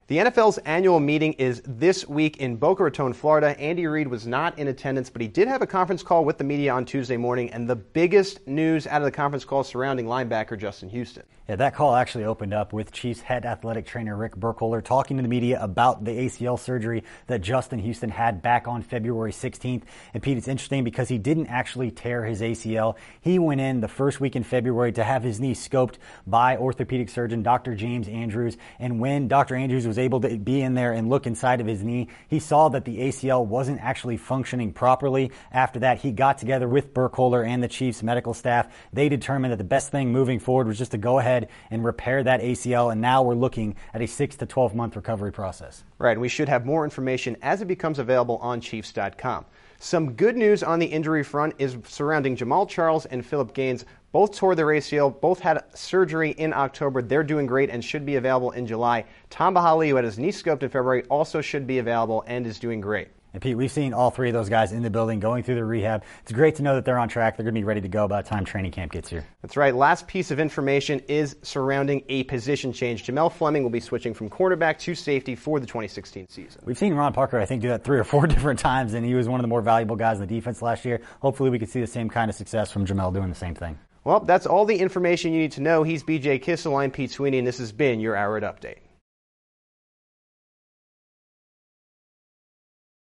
The NFL's annual meeting is this week in Boca Raton, Florida. Andy Reid was not in attendance, but he did have a conference call with the media on Tuesday morning, and the biggest news out of the conference call surrounding linebacker Justin Houston. Yeah, that call actually opened up with Chiefs head athletic trainer Rick Burkholder talking to the media about the ACL surgery that Justin Houston had back on February 16th. And Pete, it's interesting because he didn't actually tear his ACL. He went in the first week in February to have his knee scoped by orthopedic surgeon Dr. James Andrews. And when Dr. Andrews was able to be in there and look inside of his knee, he saw that the ACL wasn't actually functioning properly. After that, he got together with Burkholder and the Chiefs medical staff. They determined that the best thing moving forward was just to go ahead and repair that ACL, and now we're looking at a 6 to 12 month recovery process. Right, and we should have more information as it becomes available on Chiefs.com. Some good news on the injury front is surrounding Jamal Charles and Philip Gaines. Both tore their ACL, both had surgery in October. They're doing great and should be available in July. Tamba Hali, who had his knee scoped in February, also should be available and is doing great. And Pete, we've seen all three of those guys in the building going through their rehab. It's great to know that they're on track. They're going to be ready to go by the time training camp gets here. That's right. Last piece of information is surrounding a position change. Jamel Fleming will be switching from cornerback to safety for the 2016 season. We've seen Ron Parker, I think, do that 3 or 4 different times, and he was one of the more valuable guys in the defense last year. Hopefully we can see the same kind of success from Jamel doing the same thing. Well, that's all the information you need to know. He's BJ Kissel. I'm Pete Sweeney, and this has been your Arrowhead Update.